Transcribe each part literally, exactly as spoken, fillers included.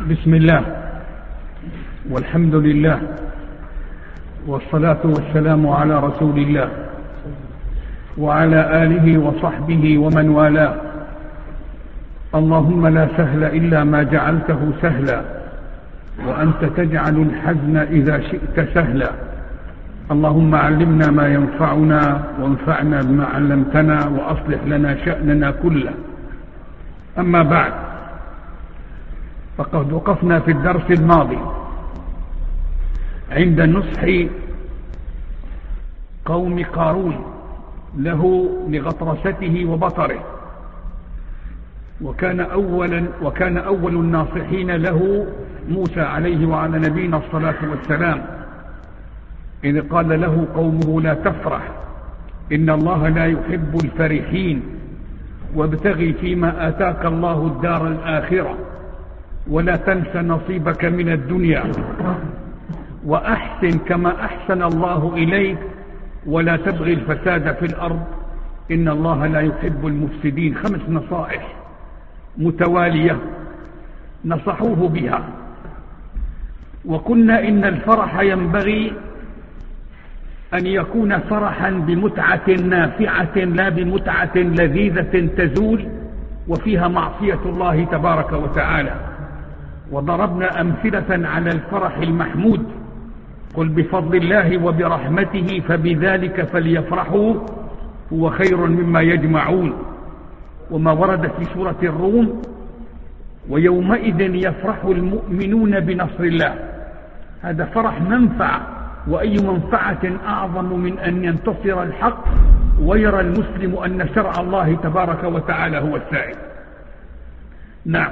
بسم الله والحمد لله والصلاة والسلام على رسول الله وعلى آله وصحبه ومن والاه. اللهم لا سهل إلا ما جعلته سهلا وأنت تجعل الحزن إذا شئت سهلا. اللهم علمنا ما ينفعنا وانفعنا بما علمتنا وأصلح لنا شأننا كله. أما بعد، فقد وقفنا في الدرس الماضي عند نصح قوم قارون له لغطرسته وبطره، وكان أولا وكان أول الناصحين له موسى عليه وعلى نبينا الصلاة والسلام، إذ قال له قومه: لا تفرح إن الله لا يحب الفرحين وابتغي فيما آتاك الله الدار الآخرة ولا تنس نصيبك من الدنيا وأحسن كما أحسن الله إليك ولا تبغي الفساد في الأرض إن الله لا يحب المفسدين. خمس نصائح متوالية نصحوه بها. وقلنا إن الفرح ينبغي أن يكون فرحا بمتعة نافعة لا بمتعة لذيذة تزول وفيها معصية الله تبارك وتعالى. وضربنا أمثلة على الفرح المحمود: قل بفضل الله وبرحمته فبذلك فليفرحوا هو خير مما يجمعون. وما ورد في سورة الروم: ويومئذ يفرح المؤمنون بنصر الله. هذا فرح منفعة، وأي منفعة أعظم من أن ينتصر الحق ويرى المسلم أن شرع الله تبارك وتعالى هو السائد. نعم،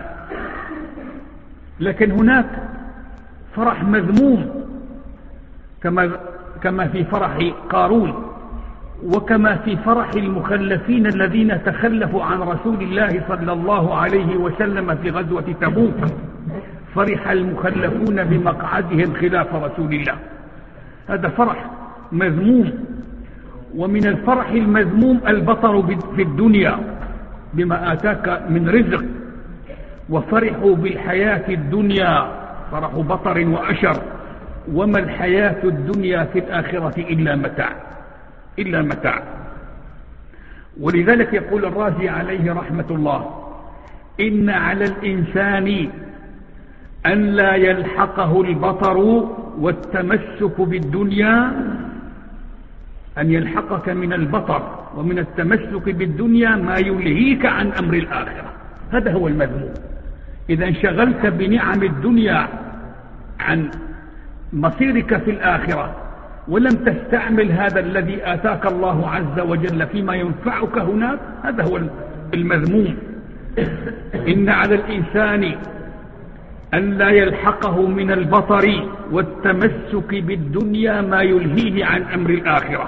لكن هناك فرح مذموم كما كما في فرح قارون، وكما في فرح المخلفين الذين تخلفوا عن رسول الله صلى الله عليه وسلم في غزوة تبوك. فرح المخلفون بمقعدهم خلاف رسول الله. هذا فرح مذموم. ومن الفرح المذموم البطر في الدنيا بما آتاك من رزق. وفرحوا بالحياة الدنيا، فرح بطر وأشر، وما الحياة الدنيا في الآخرة إلا متاع إلا متاع. ولذلك يقول الرازي عليه رحمة الله: إن على الإنسان أن لا يلحقه البطر والتمسك بالدنيا، أن يلحقك من البطر ومن التمسك بالدنيا ما يلهيك عن أمر الآخرة. هذا هو المذموم. إذا انشغلت بنعم الدنيا عن مصيرك في الآخرة ولم تستعمل هذا الذي آتاك الله عز وجل فيما ينفعك هناك، هذا هو المذموم. إن على الإنسان أن لا يلحقه من البطر والتمسك بالدنيا ما يلهيه عن أمر الآخرة.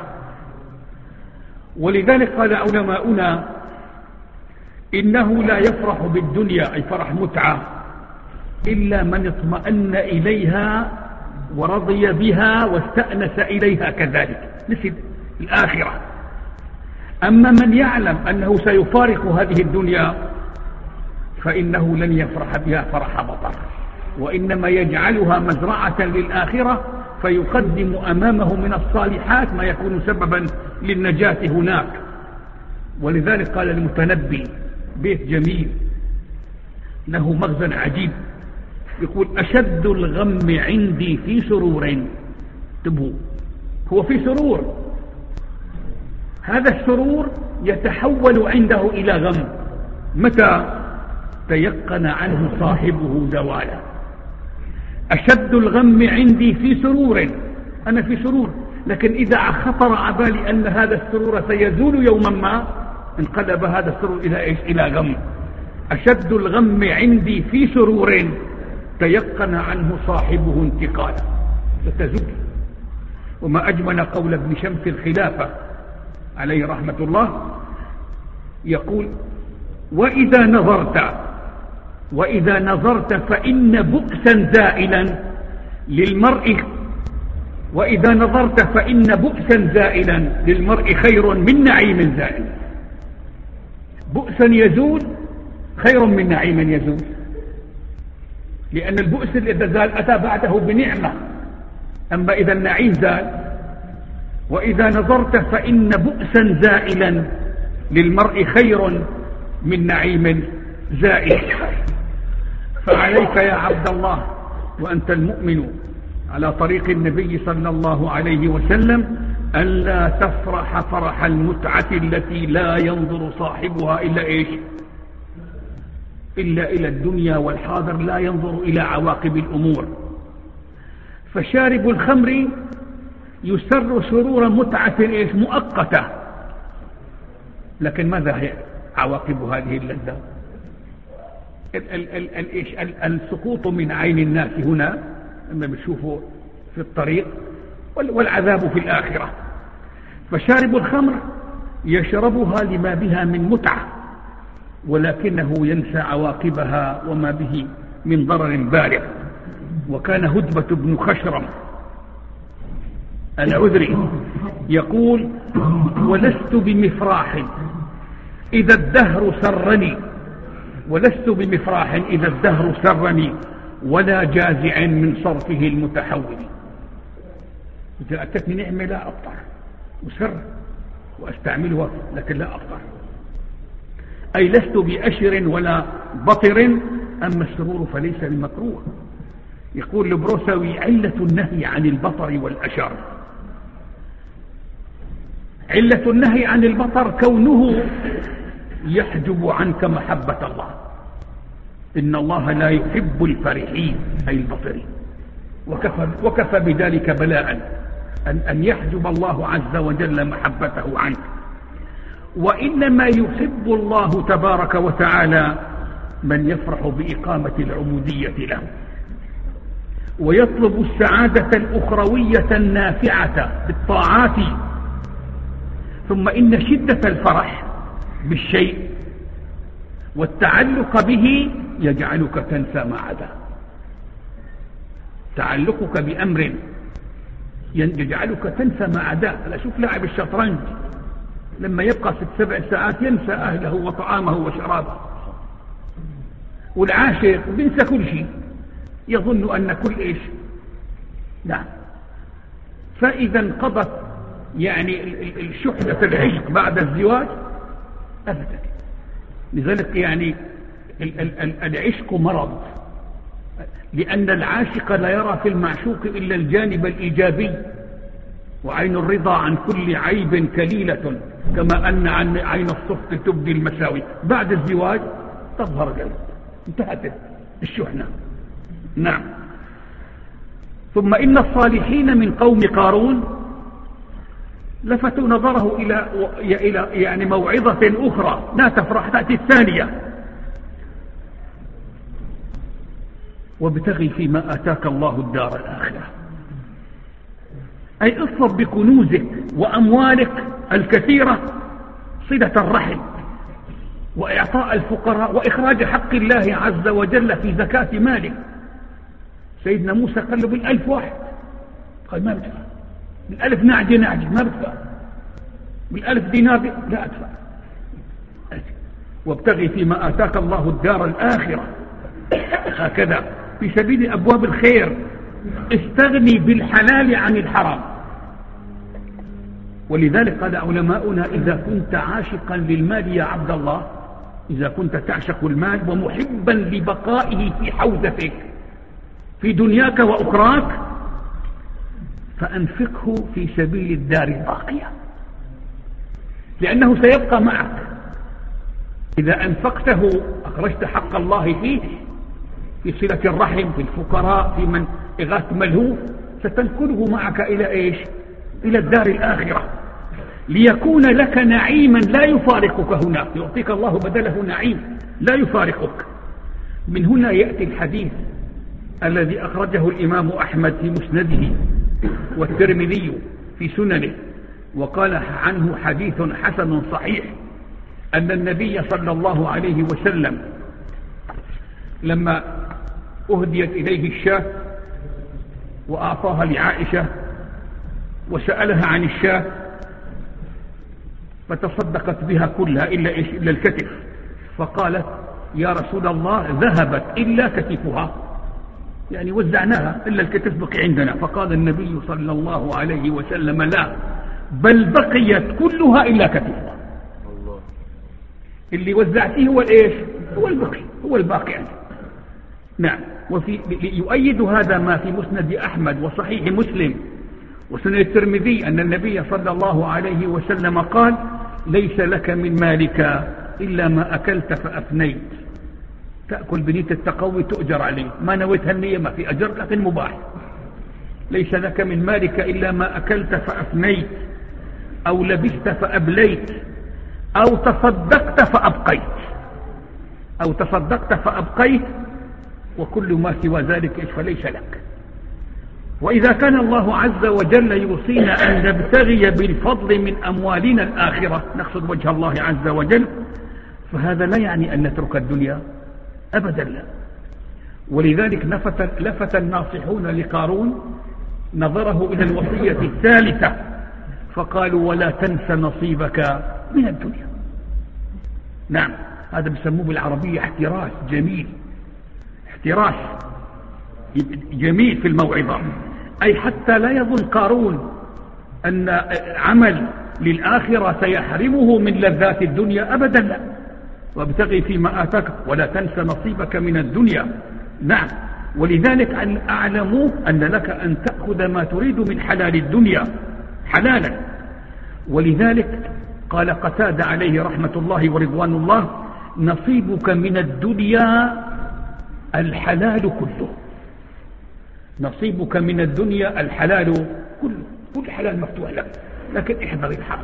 ولذلك قال علماؤنا: إنه لا يفرح بالدنيا أي فرح متعة إلا من اطمأن إليها ورضي بها واستأنس إليها كذلك، مثل الآخرة. أما من يعلم أنه سيفارق هذه الدنيا فإنه لن يفرح بها فرح بطر، وإنما يجعلها مزرعة للآخرة، فيقدم أمامه من الصالحات ما يكون سببا للنجاة هناك. ولذلك قال المتنبي بيت جميل له مغزى عجيب، يقول: أشد الغم عندي في سرور. انتبهوا، هو في سرور، هذا السرور يتحول عنده إلى غم متى تيقن عنه صاحبه زوالا. أشد الغم عندي في سرور، أنا في سرور، لكن إذا خطر عبالي أن هذا السرور سيزول يوما ما انقلب هذا السرور إلى إيش؟ إلى غم. أشد الغم عندي في سرور تيقن عنه صاحبه انتقالا، ستزول. وما أجمل قول ابن شمس الخلافة عليه رحمة الله، يقول: وإذا نظرت وإذا نظرت فإن بؤسا زائلا للمرء وإذا نظرت فإن بؤسا زائلا للمرء خير من نعيم زائل. بؤسا يزول خير من نعيم يزول. لأن البؤس إذا زال أتى بعده بنعمة، أما إذا النعيم زال. وإذا نظرت فإن بؤسا زائلا للمرء خير من نعيم زائل. فعليك يا عبد الله وأنت المؤمن على طريق النبي صلى الله عليه وسلم ألا تفرح فرح المتعة التي لا ينظر صاحبها إلا إيش؟ إلا إلى الدنيا والحاضر، لا ينظر إلى عواقب الأمور. فشارب الخمر يسر سرور متعة إيش؟ مؤقتة، لكن ماذا هي عواقب هذه اللذة؟ السقوط من عين الناس هنا لما بيشوفوا في الطريق، والعذاب في الآخرة. فشارب الخمر يشربها لما بها من متعة، ولكنه ينسى عواقبها وما به من ضرر بالغ. وكان هدبة بن خشرم العذري يقول: ولست بمفراح إذا الدهر سرني، ولست بمفراح إذا الدهر سرني، ولا جازع من صرفه المتحول. إذا أتتني نعمة لا أقطع، وسر وأستعملها لكن لا أقطع. أي لست بأشر ولا بطر، أما السرور فليس بمكروه. يقول البروسوي: علة النهي عن البطر والأشر، علة النهي عن البطر كونه يحجب عنك محبة الله. إن الله لا يحب الفرحين أي البطرين، وكفى, وكفى بذلك بلاء أن, أن يحجب الله عز وجل محبته عنك. وإنما يحب الله تبارك وتعالى من يفرح بإقامة العبودية له، ويطلب السعادة الأخروية النافعة بالطاعات. ثم إن شدة الفرح بالشيء والتعلق به يجعلك تنسى ما عدا. تعلقك بأمر يجعلك تنسى ما عدا. لا، شوف لاعب الشطرنج لما يبقى ست سبع ساعات ينسى أهله وطعامه وشرابه. والعاشق بينسى كل شيء، يظن أن كل إيش. نعم. فإذا انقضت يعني الشحنة العشق بعد الزواج أبدا. لذلك يعني العشق مرض، لأن العاشق لا يرى في المعشوق إلا الجانب الإيجابي. وعين الرضا عن كل عيب كليلة، كما أن عن عين الصفت تبدي المساوي. بعد الزواج تظهر العيب، انتهت الشحنة. نعم. ثم إن الصالحين من قوم قارون لفتوا نظره إلى إلى يعني موعظة أخرى، لا تفرح، تأتي الثانية: وابتغي فيما آتاك الله الدار الآخرة. أي اطلب بكنوزك وأموالك الكثيرة صلة الرحم، وإعطاء الفقراء، وإخراج حق الله عز وجل في زكاة مالك. سيدنا موسى قال له: بالألف واحد، قال: ما بدفع. بالألف نعجة نعجة، ما بدفع. بالألف دينار، لا أدفع. وابتغي فيما آتاك الله الدار الآخرة. هكذا في سبيل أبواب الخير. استغني بالحلال عن الحرام. ولذلك قال علماؤنا: إذا كنت عاشقا للمال يا عبد الله، إذا كنت تعشق المال ومحبا لبقائه في حوزتك في دنياك وأخراك، فأنفقه في سبيل الدار الباقية، لأنه سيبقى معك. إذا أنفقته أخرجت حق الله فيه، في صلة الرحم، في الفقراء، في من إغاثة ملهوف، ستنقله معك إلى إيش؟ إلى الدار الآخرة، ليكون لك نعيما لا يفارقك هناك. يعطيك الله بدله نعيم لا يفارقك. من هنا يأتي الحديث الذي أخرجه الإمام أحمد في مسنده والترمذي في سننه، وقال عنه حديث حسن صحيح، أن النبي صلى الله عليه وسلم لما أهديت إليه الشاة وأعطاها لعائشة وسألها عن الشاة فتصدقت بها كلها إلا, إلا الكتف، فقالت: يا رسول الله ذهبت إلا كتفها. يعني وزعناها إلا الكتف بقي عندنا. فقال النبي صلى الله عليه وسلم لا، بل بقيت كلها إلا كتفها. اللي وزعته هو الإيش؟ هو البقي، هو الباقي يعني. نعم. وفي يؤيد هذا ما في مسند أحمد وصحيح مسلم وسنن الترمذي أن النبي صلى الله عليه وسلم قال ليس لك من مالك إلا ما أكلت فأفنيت. تأكل بنية التقوي تؤجر عليه، ما نويتها النية ما في أجر لكن مباح. ليس لك من مالك إلا ما أكلت فأفنيت، أو لبست فأبليت، أو تصدقت فأبقيت، أو تصدقت فأبقيت، وكل ما سوى ذلك فليس لك. وإذا كان الله عز وجل يوصينا أن نبتغي بالفضل من أموالنا الآخرة، نقصد وجه الله عز وجل، فهذا لا يعني أن نترك الدنيا أبدا لا. ولذلك لفت, لفت الناصحون لقارون نظره إلى الوصية الثالثة فقالوا ولا تنس نصيبك من الدنيا. نعم، هذا بسموه بالعربية احتراس جميل، احتراس جميل في الموعظة. أي حتى لا يظن قارون أن عمل للآخرة سيحرمه من لذات الدنيا أبدا لا. وابتغي فيما آتاك ولا تنس نصيبك من الدنيا. نعم. ولذلك أعلموا أن لك أن تأخذ ما تريد من حلال الدنيا حلالا. ولذلك قال قتادة عليه رحمة الله ورضوان الله نصيبك من الدنيا الحلال كله. نصيبك من الدنيا الحلال كله، كل حلال مفتوح لك، لكن احذر الحرام.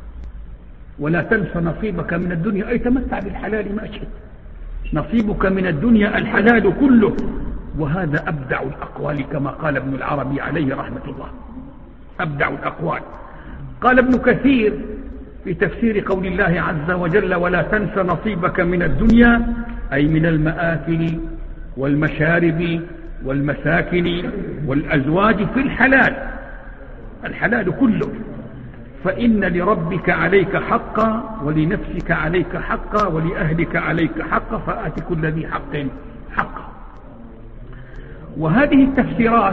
ولا تنس نصيبك من الدنيا أي تمتع بالحلال ما شئت. نصيبك من الدنيا الحلال كله. وهذا أبدع الأقوال كما قال ابن العربي عليه رحمة الله، أبدع الأقوال. قال ابن كثير في تفسير قول الله عز وجل ولا تنس نصيبك من الدنيا أي من المآكل والمشارب والمساكن والأزواج في الحلال، الحلال كله. فإن لربك عليك حقا ولنفسك عليك حقا ولأهلك عليك حقا فآت كل ذي حق حقا. وهذه التفسيرات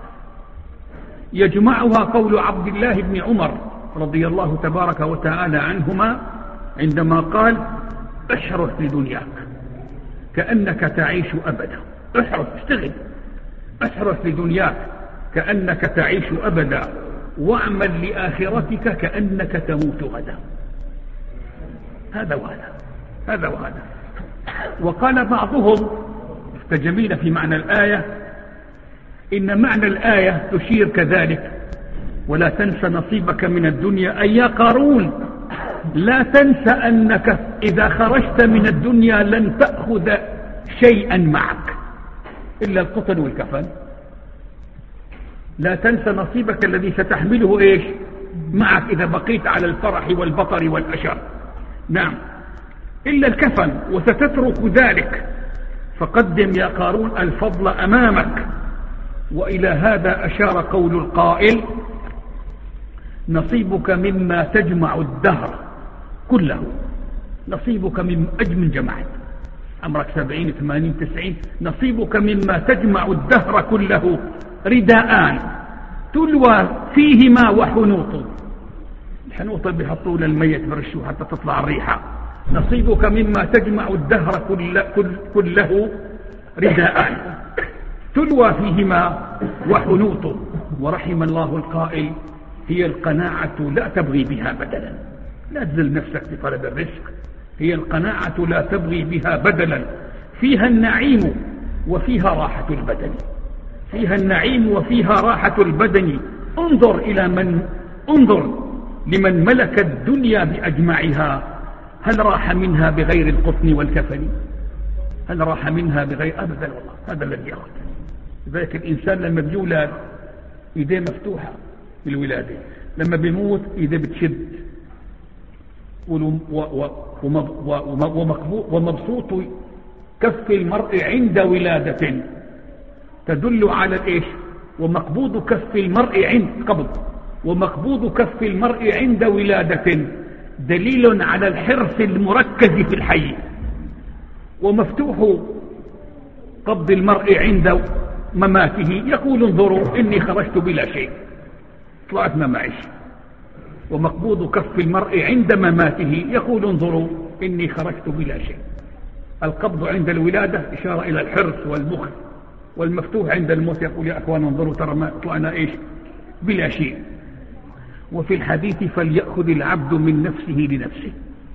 يجمعها قول عبد الله بن عمر رضي الله تبارك وتعالى عنهما عندما قال احرث لدنياك كأنك تعيش أبدا. احرث، اشتغل، احرث لدنياك كأنك تعيش أبدا، واعمل لآخرتك كأنك تموت غدا. هذا وهذا، هذا وهذا. وقال بعضهم استجميل في معنى الآية إن معنى الآية تشير كذلك ولا تنس نصيبك من الدنيا أي يا قارون لا تنس أنك إذا خرجت من الدنيا لن تأخذ شيئا معك إلا القطن والكفن. لا تنس نصيبك الذي ستحمله إيش معك إذا بقيت على الفرح والبطر والأشر. نعم، إلا الكفن، وستترك ذلك. فقدم يا قارون الفضل أمامك. وإلى هذا أشار قول القائل نصيبك مما تجمع الدهر كله. نصيبك من أجمل جمعت عمرك سبعين ثمانين تسعين، نصيبك مما تجمع الدهر كله رداءان تلوى فيهما وحنوط. الحنوط اللي بيحطوا للميت برشوه حتى تطلع الريحة. نصيبك مما تجمع الدهر كل كل كله رداءان تلوى فيهما وحنوط. ورحم الله القائل هي القناعة لا تبغي بها بدلا. لا تزل نفسك في طلب الرزق. هي القناعة لا تبغي بها بدلا. فيها النعيم وفيها راحة البدن. فيها النعيم وفيها راحة البدن. انظر إلى من انظر لمن ملك الدنيا بأجمعها، هل راح منها بغير القطن والكفن؟ هل راح منها بغير أبدا والله. هذا الذي يأخذ. لذلك الإنسان لما بيولد إيديه مفتوحة بالولادة، لما بيموت إيديه بتشد ومبسوط كف المرء عند ولادة تدل على الإيش؟ ومقبوض كف المرء عند قبض ومقبوض كف المرء عند ولادة دليل على الحرص المركز في الحي. ومفتوح قبض المرء عند مماته يقول انظروا إني خرجت بلا شيء، طلعت ما معيش. ومقبوض كف المرء عند مماته يقول انظروا إني خرجت بلا شيء. القبض عند الولادة إشارة إلى الحرص والبخل، والمفتوح عند الموت يقول يا أخوان انظروا ترى ما طلعنا إيش بلا شيء. وفي الحديث فليأخذ العبد من نفسه لنفسه،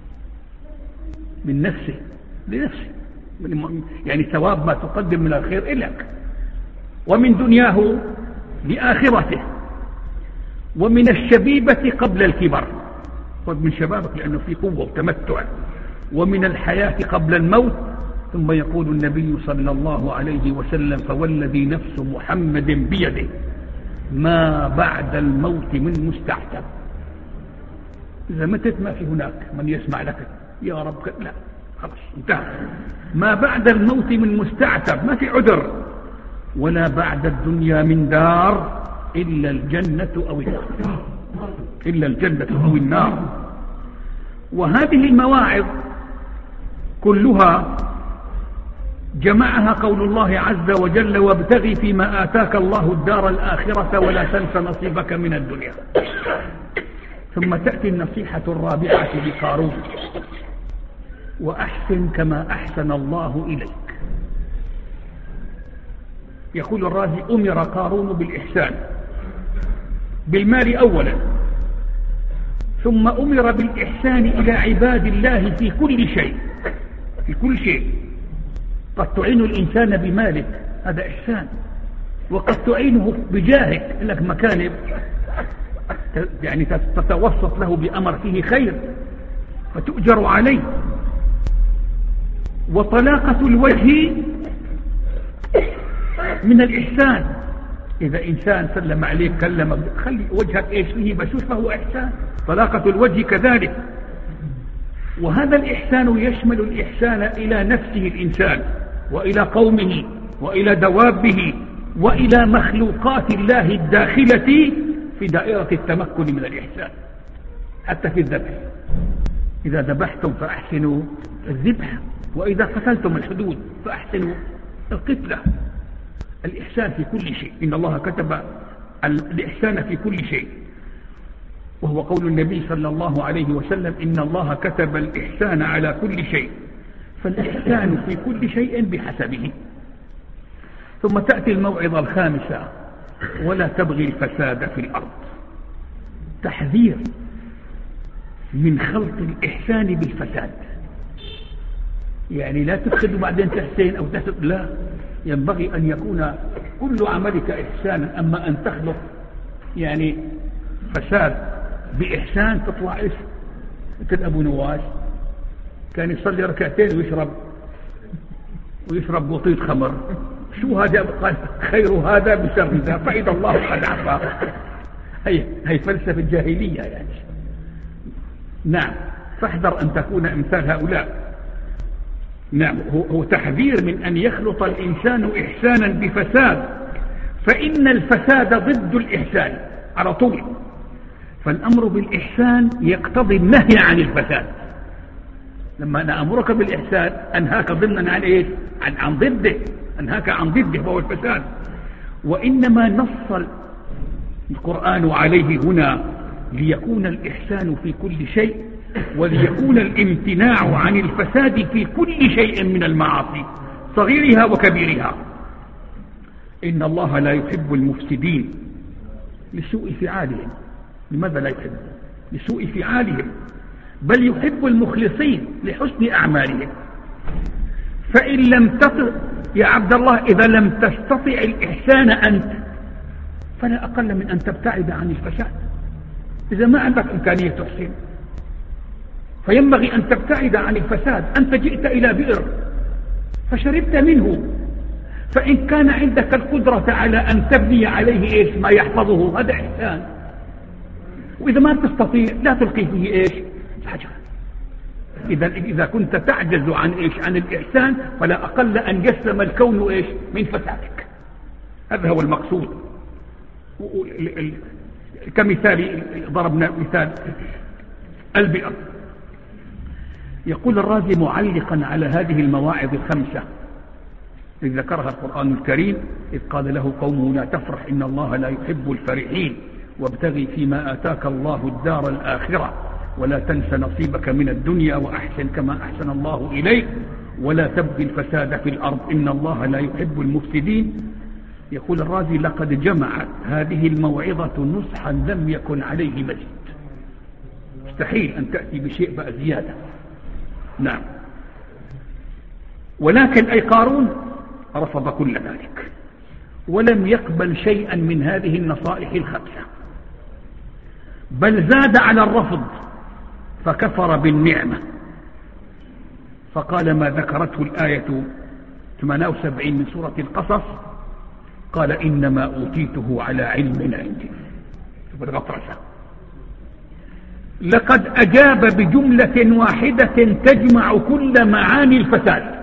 من نفسه لنفسه، يعني ثواب ما تقدم من الخير إليك، ومن دنياه لآخرته، ومن الشبيبة قبل الكبر، خذ من شبابك لأنه في قوة وتمتع، ومن الحياة قبل الموت. ثم يقول النبي صلى الله عليه وسلم فوالذي نفس محمد بيده ما بعد الموت من مستعتب. إذا متت ما في هناك من يسمع لك يا رب، لا خلاص انتهى. ما بعد الموت من مستعتب، ما في عذر. ولا بعد الدنيا من دار إلا الجنة أو النار، إلا الجنة أو النار. وهذه المواعظ كلها جمعها قول الله عز وجل وابتغي فيما آتاك الله الدار الآخرة ولا تنس نصيبك من الدنيا. ثم تأتي النصيحة الرابعة لقارون وأحسن كما أحسن الله إليك. يقول الرازي أمر قارون بالإحسان بالمال أولا، ثم أمر بالإحسان إلى عباد الله في كل شيء، في كل شيء. قد تعين الإنسان بمالك هذا إحسان، وقد تعينه بجاهك لك مكانب يعني تتوسط له بأمر فيه خير فتؤجر عليه. وطلاقة الوجه من الإحسان، إذا إنسان سلم عليك كلمك خلي وجهك إيش فيه بشوش فهو إحسان. طلاقة الوجه كذلك. وهذا الإحسان يشمل الإحسان إلى نفسه الإنسان، وإلى قومه، وإلى دوابه، وإلى مخلوقات الله الداخلة في دائرة التمكن من الإحسان. حتى في الذبح، إذا ذبحتم فأحسنوا الذبح، وإذا قتلتم الحدود فأحسنوا القتلة. الإحسان في كل شيء، إن الله كتب الإحسان في كل شيء، وهو قول النبي صلى الله عليه وسلم إن الله كتب الإحسان على كل شيء. فالإحسان في كل شيء بحسبه. ثم تأتي الموعظة الخامسة ولا تبغي الفساد في الأرض. تحذير من خلط الإحسان بالفساد، يعني لا تفسد وبعدين تحسين أو تحسد، لا، ينبغي أن يكون كل عملك إحسانا. أما أن تخلط يعني فساد بإحسان تطلع إيش؟ مثل أبو نواس كان يصلي ركعتين ويشرب ويشرب بطيط خمر. شو هذا؟ قال خير هذا بشر ذا فإذا الله قد عفا. هي هي فلسفة الجاهلية يعني. نعم، فاحذر أن تكون أمثال هؤلاء. نعم، هو, هو تحذير من أن يخلط الإنسان إحسانا بفساد، فإن الفساد ضد الإحسان على طول. فالأمر بالإحسان يقتضي النهي عن الفساد. لما أنا أمرك بالإحسان أنهاك ضمنا عن إيش؟ عن, عن ضده، أنهاك عن ضده وهو الفساد. وإنما نص القرآن عليه هنا ليكون الإحسان في كل شيء، وليكون الامتناع عن الفساد في كل شيء من المعاصي صغيرها وكبيرها. إن الله لا يحب المفسدين لسوء فعالهم. لماذا لا يحب؟ لسوء فعالهم، بل يحب المخلصين لحسن أعمالهم. فإن لم تطع يا عبد الله، إذا لم تستطع الإحسان أنت فلا أقل من أن تبتعد عن الفساد. إذا ما عندك إمكانية تحسن فينبغي أن تبتعد عن الفساد. أنت جئت إلى بئر فشربت منه، فإن كان عندك القدرة على أن تبني عليه إيش ما يحفظه هذا إحسان. وإذا ما تستطيع لا تلقي فيه إيش حجر. إذا إذا كنت تعجز عن إيش عن الإحسان فلا أقل أن يسلم الكون إيش من فسادك. هذا هو المقصود. كمثال ضربنا مثال البئر. يقول الرازي معلقا على هذه المواعظ الخمسة إذ ذكرها القرآن الكريم إذ قال له قومه لا تفرح إن الله لا يحب الفرحين وابتغي فيما آتاك الله الدار الآخرة ولا تنس نصيبك من الدنيا وأحسن كما أحسن الله إليك ولا تبغي الفساد في الأرض إن الله لا يحب المفسدين. يقول الرازي لقد جمعت هذه الموعظة نصحا لم يكن عليه مزيد. مستحيل أن تأتي بشيء بقى زيادة. نعم. ولكن أي قارون رفض كل ذلك ولم يقبل شيئا من هذه النصائح الخمسة، بل زاد على الرفض فكفر بالنعمة، فقال ما ذكرته الآية ثمانية وسبعين من سورة القصص، قال إنما أوتيته على علم عندي. شوف الغطرسة. لقد أجاب بجملة واحدة تجمع كل معاني الفساد.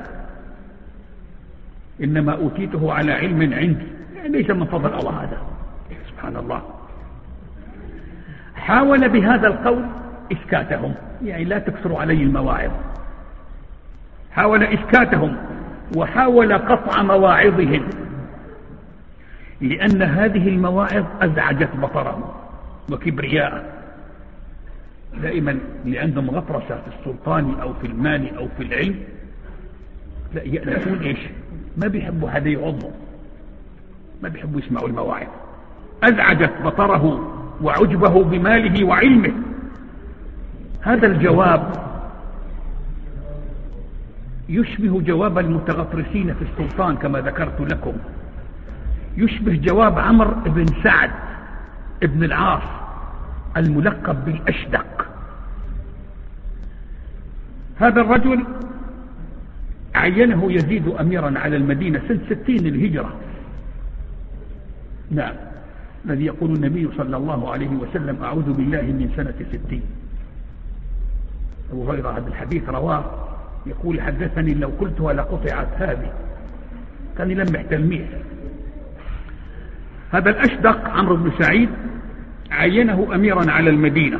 إنما أوتيته على علم عندي، يعني ليس من فضل الله هذا، سبحان الله. حاول بهذا القول إسكاتهم، يعني لا تكثروا علي المواعظ. حاول إسكاتهم وحاول قطع مواعظهم، لأن هذه المواعظ أزعجت بطرهم وكبرياءه. دائما اللي عندهم غطرسة في السلطان أو في المال أو في العلم لا يألفون إيش؟ ما بيحبوا حدا يعظهم، ما بيحبوا يسمعوا المواعظ. أزعجت بطره وعجبه بماله وعلمه. هذا الجواب يشبه جواب المتغطرسين في السلطان كما ذكرت لكم، يشبه جواب عمرو بن سعد ابن العاص الملقب بالأشدق. هذا الرجل عينه يزيد أميرا على المدينة سنة ستين الهجرة. نعم، الذي يقول النبي صلى الله عليه وسلم أعوذ بالله من سنة ستين. أبو هريرة هذا الحديث رواه، يقول حدثني لو قلتها لقطعت هذه، كان يلمح تلميح. هذا الأشدق عمرو بن سعيد عينه أميرا على المدينة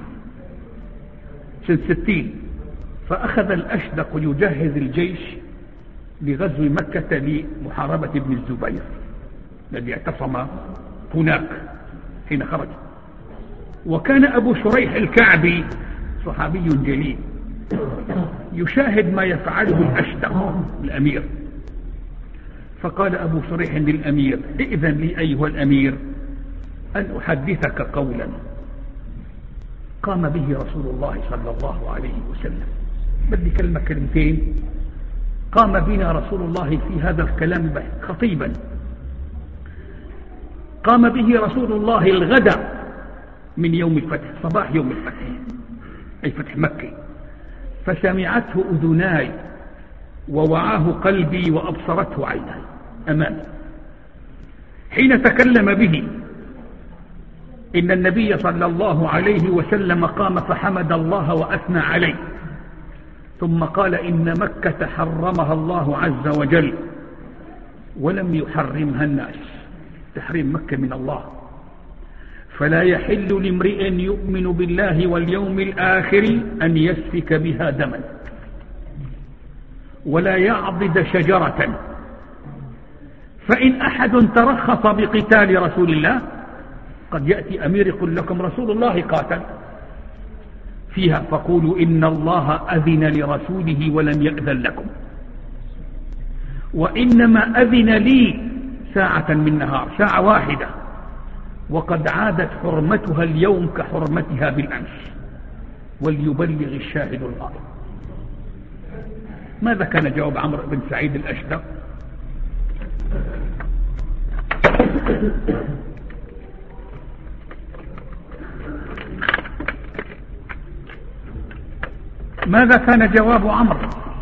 سنة ستين، فأخذ الأشدق يجهز الجيش لغزو مكة لمحاربة ابن الزبير الذي اعتصم هناك حين خرج. وكان أبو شريح الكعبي صحابي جليل يشاهد ما يفعله الأشدق الأمير، فقال أبو شريح للأمير ائذن لي أيها الأمير أن أحدثك قولا قام به رسول الله صلى الله عليه وسلم. بدي كلمة كلمتين. قام بنا رسول الله في هذا الكلام خطيبا، قام به رسول الله الغداء من يوم الفتح، صباح يوم الفتح أي فتح مكة، فسمعته أذناي ووعاه قلبي وأبصرته عيناي أمامي. حين تكلم به إن النبي صلى الله عليه وسلم قام فحمد الله وأثنى عليه، ثم قال إن مكة حرمها الله عز وجل ولم يحرمها الناس، تحريم مكة من الله، فلا يحل لامرئ يؤمن بالله واليوم الآخر أن يسفك بها دما ولا يعضد شجرة، فإن أحد ترخص بقتال رسول الله قد يأتي أمير يقول لكم رسول الله قاتل فيها، فقولوا إن الله أذن لرسوله ولم يأذن لكم، وإنما أذن لي ساعة من نهار، ساعة واحدة، وقد عادت حرمتها اليوم كحرمتها بالأمس، وليبلغ الشاهد الغائب. ماذا كان جواب عمرو بن سعيد الأشدق؟ ماذا كان جواب عمرو؟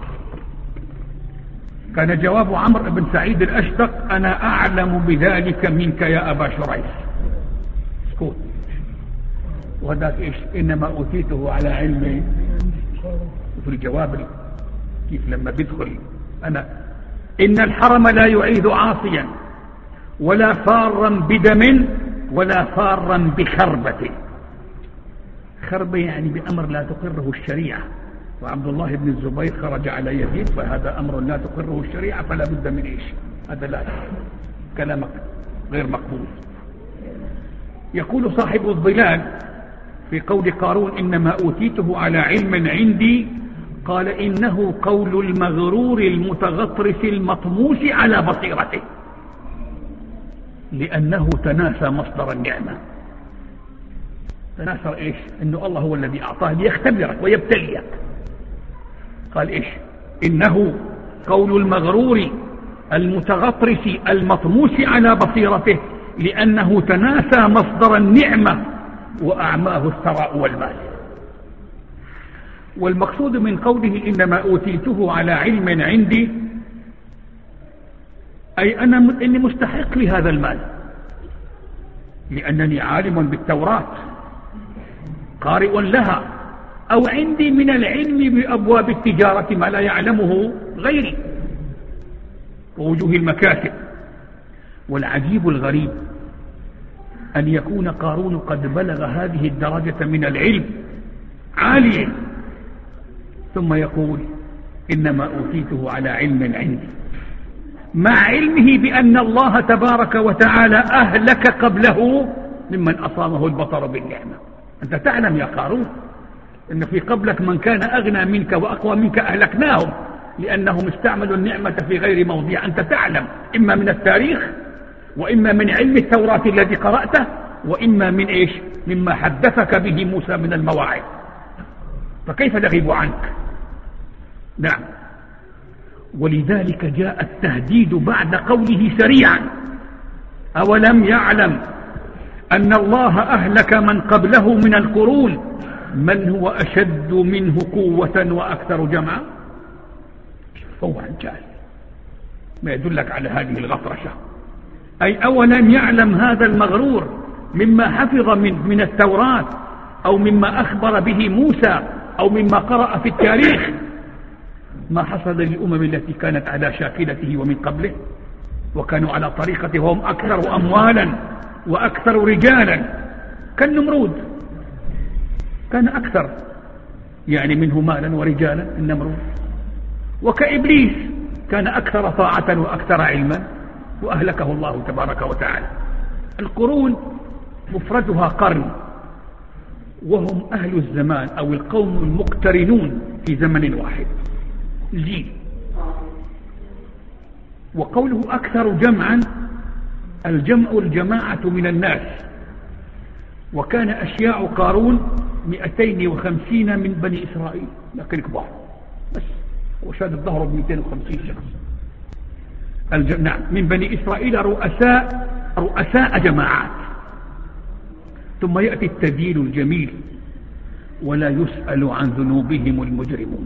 كان جواب عمرو بن سعيد الأشدق أنا أعلم بذلك منك يا أبا شريح. اسكت. وذاك إيش؟ إنما أوتيته على علم. في الجواب كيف لما بيدخل أنا إن الحرم لا يعيد عاصيا ولا فارا بدم ولا فارا بخربة. خربة يعني بأمر لا تقره الشريعة، وعبد الله بن الزبير خرج على يزيد، فهذا أمر لا تقره الشريعة فلا بد من إيش؟ هذا لا كلامك غير مقبول. يقول صاحب الظلال في قول قارون إنما أوتيته على علم عندي، قال إنه قول المغرور المتغطرس المطموس على بصيرته، لأنه تناسى مصدر النعمة. تناسى إيش؟ إنه الله هو الذي أعطاه ليختبرك ويبتليك. قال إيش؟ إنه قول المغرور المتغطرس المطموس على بصيرته، لأنه تناسى مصدر النعمة وأعماه الثراء والمال. والمقصود من قوله إنما أوتيته على علم عندي، أي أنا إني مستحق لهذا المال، لأنني عالم بالتوراة قارئ لها، أو عندي من العلم بأبواب التجارة ما لا يعلمه غيري ووجوه المكاسب. والعجيب الغريب أن يكون قارون قد بلغ هذه الدرجة من العلم عالية، ثم يقول إنما أوتيته على علم عندي، مع علمه بأن الله تبارك وتعالى أهلك قبله ممن أصابه البطر بالنعمة. أنت تعلم يا قارون إن في قبلك من كان أغنى منك وأقوى منك أهلكناهم لأنهم استعملوا النعمة في غير موضع. أنت تعلم إما من التاريخ، وإما من علم التوراة الذي قرأته، وإما من إيش؟ مما حدثك به موسى من المواعظ، فكيف نغيب عنك؟ نعم. ولذلك جاء التهديد بعد قوله سريعا: أولم يعلم أن الله أهلك من قبله من القرون من هو أشد منه قوة وأكثر جمعا. هو عن جهل، ما يدلك على هذه الغطرشة. أي أولم يعلم هذا المغرور مما حفظ من, من التوراة، أو مما أخبر به موسى، أو مما قرأ في التاريخ، ما حصل للأمم التي كانت على شاكلته ومن قبله وكانوا على طريقته وهم أكثر أموالا وأكثر رجالا. كالنمرود كان أكثر يعني منه مالا ورجالا النمرود، وكإبليس كان أكثر طاعة وأكثر علما وأهلكه الله تبارك وتعالى. القرون مفردها قرن، وهم أهل الزمان أو القوم المقترنون في زمن واحد، جيل. وقوله أكثر جمعا، الجمع الجماعة من الناس، وكان أشياع قارون مئتين وخمسين من بني إسرائيل، لكن كبار بس، وشاد الظهر بمئتين وخمسين شخص. نعم، من بني إسرائيل رؤساء رؤساء جماعات. ثم يأتي التبيين الجميل: ولا يسأل عن ذنوبهم المجرمون.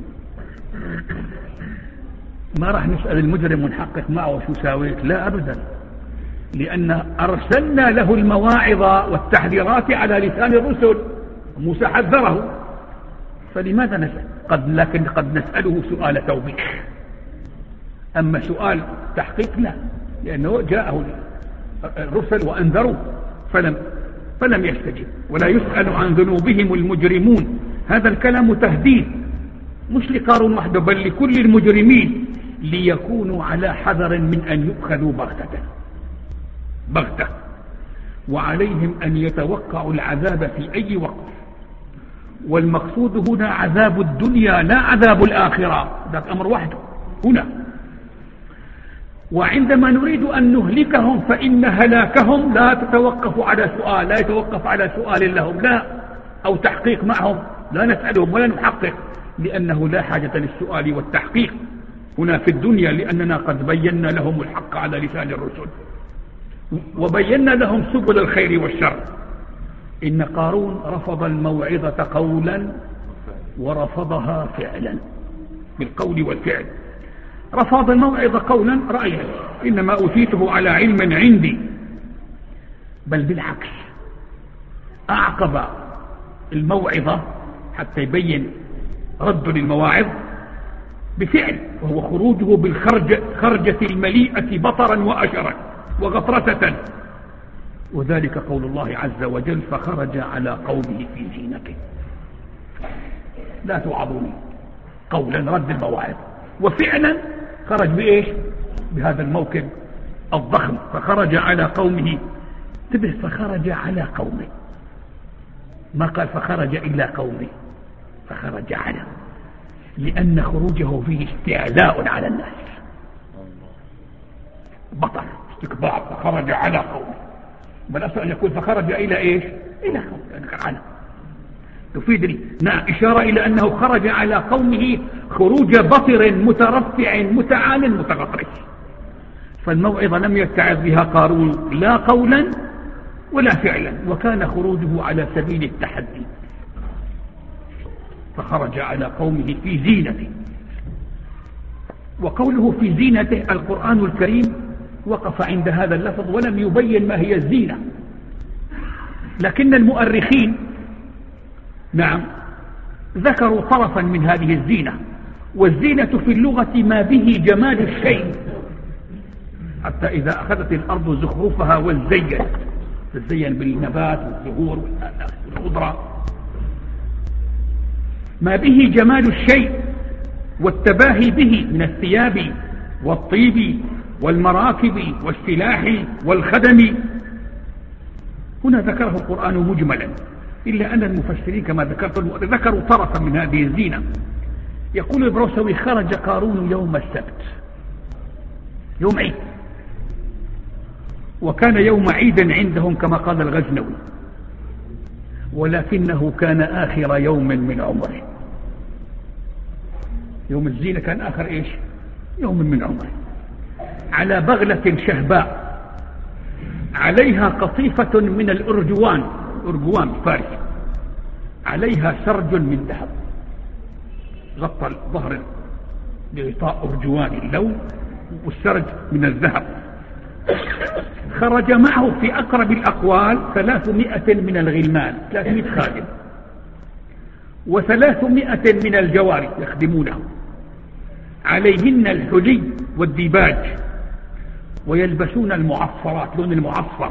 ما راح نسأل المجرم ونحقق معه وشو ساويت، لا أبدا، لأن أرسلنا له المواعظ والتحذيرات على لسان الرسل، موسى حذره، فلماذا نسأل؟ قد لكن قد نسأله سؤال توبيخ، أما سؤال تحقيق لا، لأنه جاءه الرسل وأنذروا فلم فلم يستجب. ولا يسأل عن ذنوبهم المجرمون، هذا الكلام تهديد مش لقارون وحده بل لكل المجرمين، ليكونوا على حذر من أن يؤخذوا بغتة بغتة وعليهم أن يتوقعوا العذاب في أي وقت. والمقصود هنا عذاب الدنيا لا عذاب الآخرة، ذات أمر وحده هنا. وعندما نريد أن نهلكهم فإن هلاكهم لا تتوقف على سؤال، لا يتوقف على سؤال لهم لا أو تحقيق معهم، لا نسألهم ولا نحقق، لأنه لا حاجة للسؤال والتحقيق هنا في الدنيا، لأننا قد بينا لهم الحق على لسان الرسل وبينا لهم سبل الخير والشر. إن قارون رفض الموعظة قولا ورفضها فعلا، بالقول والفعل. رفض الموعظة قولا رأيا، إنما أوتيته على علم عندي، بل بالعكس أعقب الموعظة حتى يبين رد للمواعظ بفعل، وهو خروجه بالخرجة المليئة بطرا وأشرا وغطرسة، وذلك قول الله عز وجل: فخرج على قومه في زينته. لا توعظوني، قولا رد المواعظ، وفعلا خرج بإيش؟ بهذا الموكب الضخم. فخرج على قومه، انتبه، فخرج على قومه، ما قال فخرج إلى قومه، فخرج على، لأن خروجه فيه استعلاء على الناس، بطر استكبار، فخرج على قومه. بل أصلا أن يقول فخرج إلى إيش؟ إلى قومه، على تفيدني. نعم، إشارة إلى أنه خرج على قومه خروج بطر مترفع متعال متغطرس. فالموعظة لم يتعظ بها قارون لا قولا ولا فعلا، وكان خروجه على سبيل التحدي. فخرج على قومه في زينته. وقوله في زينته، القرآن الكريم وقف عند هذا اللفظ ولم يبين ما هي الزينة، لكن المؤرخين نعم ذكروا طرفا من هذه الزينة. والزينة في اللغة ما به جمال الشيء، حتى إذا أخذت الأرض زخرفها وزينت، تزين بالنبات والزهور والخضرة، ما به جمال الشيء والتباهي به من الثياب والطيب والمراكب والسلاح والخدم. هنا ذكره القرآن مجملا، إلا أن المفسرين كما ذكرت ذكروا طرفا من هذه الزينة. يقول البروسوي: خرج قارون يوم السبت، يوم عيد، وكان يوم عيد عندهم كما قال الغزنوي، ولكنه كان آخر يوم من عمره. يوم الزينة كان آخر إيش؟ يوم من عمره. على بغلة شهباء عليها قطيفة من الأرجوان، أرجوان فارس، عليها سرج من ذهب، غطى الظهر بغطاء أرجوان اللون، والسرج من الذهب. خرج معه في أقرب الأقوال ثلاثمائة من الغلمان، ثلاثمائة خادم، وثلاثمائة من الجواري يخدمونه، عليهن الحلي والديباج، ويلبسون المعصفرات، لون المعصفر،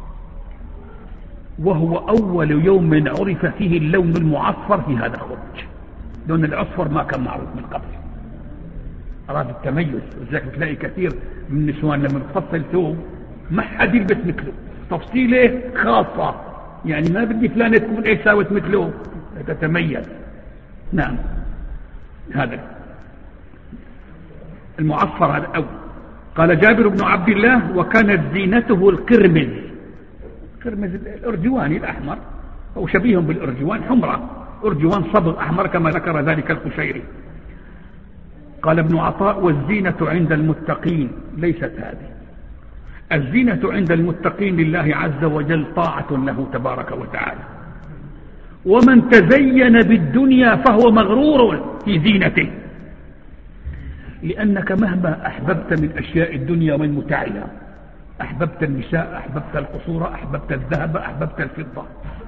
وهو أول يوم عرف فيه اللون المعصفر في هذا الخروج. لون الأصفر ما كان معروف من قبل، أراد التميز. وذلك تلاقي كثير من النسوان لما تفصل ثوب ما حد يلبس مثله، تفصيله خاصة، يعني ما بدي فلانة تكون ايش ساوت مثله، تتميز. نعم، هذا المعصفر هذا أول. قال جابر بن عبد الله: وكانت زينته القرمز، قرمز الأرجواني الأحمر، أو شبيه بالأرجوان، حمرة، أرجوان صبغ أحمر كما ذكر ذلك القشيري. قال ابن عطاء: والزينة عند المتقين ليست هذه، الزينة عند المتقين لله عز وجل طاعة له تبارك وتعالى. ومن تزين بالدنيا فهو مغرور في زينته، لأنك مهما أحببت من أشياء الدنيا ومن متاعها، أحببت النساء، أحببت القصور، أحببت الذهب، أحببت الفضة،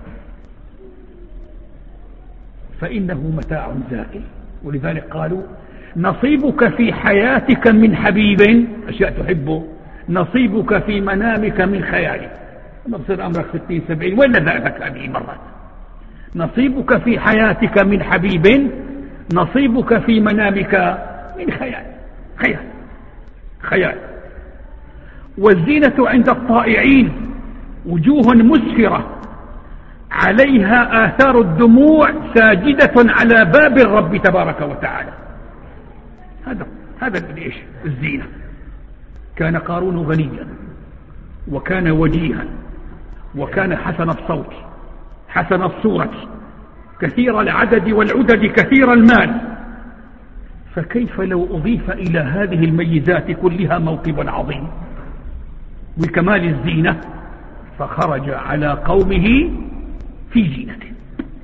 فإنه متاع زائل. ولذلك قالوا: نصيبك في حياتك من حبيب، أشياء تحبه، نصيبك في منامك من خيالك. لما تصير أمرك ستين سبعين ولا ذهبك هذه مرات. نصيبك في حياتك من حبيب، نصيبك في منامك من خيال، خيال خيال. والزينة عند الطائعين وجوه مسفرة عليها آثار الدموع ساجدة على باب الرب تبارك وتعالى. هذا هذا ايش الزينة. كان قارون غنيا، وكان وجيها، وكان حسن الصوت، حسن الصورة، كثير العدد والعدد، كثير المال. فكيف لو أضيف إلى هذه الميزات كلها موكب عظيم وكمال الزينة؟ فخرج على قومه في زينته.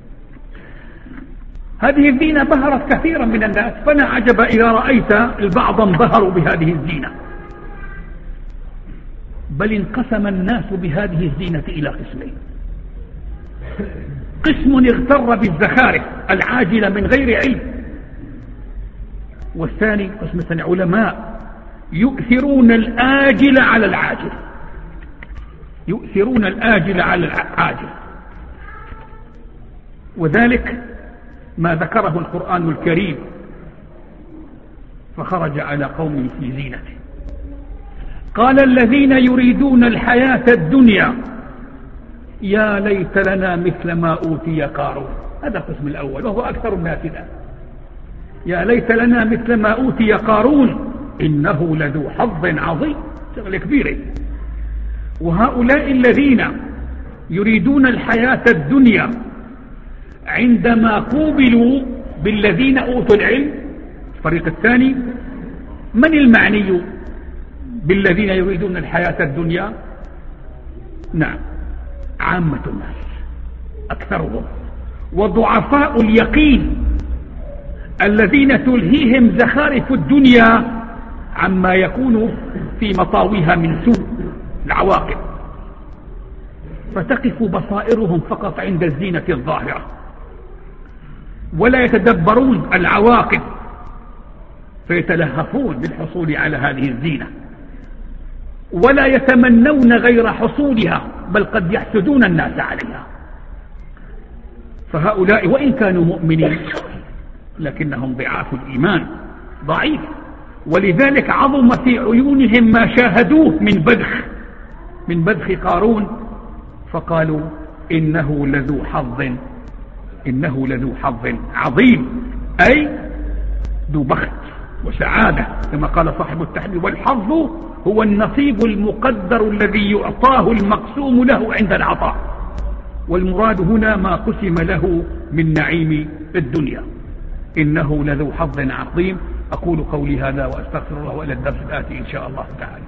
هذه الزينة بهرت كثيرا من الناس، فلا عجب إذا رأيت البعض انبهروا بهذه الزينة. بل انقسم الناس بهذه الزينة إلى قسمين: قسم اغتر بالزخارف العاجلة من غير علم، والثاني قسم ثاني علماء يؤثرون الآجل على العاجل، يؤثرون الآجل على العاجل. وذلك ما ذكره القرآن الكريم فخرج على قوم في زينته. قال الذين يريدون الحياة الدنيا يا ليت لنا مثل ما أوتي قارون. هذا القسم الأول وهو أكثر الناس الآن. يا ليت لنا مثل ما أوتي قارون إنه لذو حظ عظيم. شغلة كبيرة. وهؤلاء الذين يريدون الحياة الدنيا عندما قوبلوا بالذين أوتوا العلم، الفريق الثاني، من المعني بالذين يريدون الحياة الدنيا؟ نعم، عامة الناس أكثرهم، وضعفاء اليقين الذين تلهيهم زخارف الدنيا عما يكون في مطاويها من سوء العواقب، فتقف بصائرهم فقط عند الزينة الظاهرة ولا يتدبرون العواقب، فيتلهفون بالحصول على هذه الزينة ولا يتمنون غير حصولها، بل قد يحسدون الناس عليها. فهؤلاء وإن كانوا مؤمنين لكنهم ضعاف الإيمان، ضعيف، ولذلك عظم في عيونهم ما شاهدوه من بذخ من بذخ قارون، فقالوا إنه لذو حظ إنه لذو حظ عظيم، أي ذو بخت وسعادة، كما قال صاحب التحرير: والحظ هو النصيب المقدر الذي يعطاه المقسوم له عند العطاء، والمراد هنا ما قسم له من نعيم الدنيا. إنه لذو حظ عظيم. أقول قولي هذا وأستغفر الله، وإلى الدرس الآتي إن شاء الله تعالى.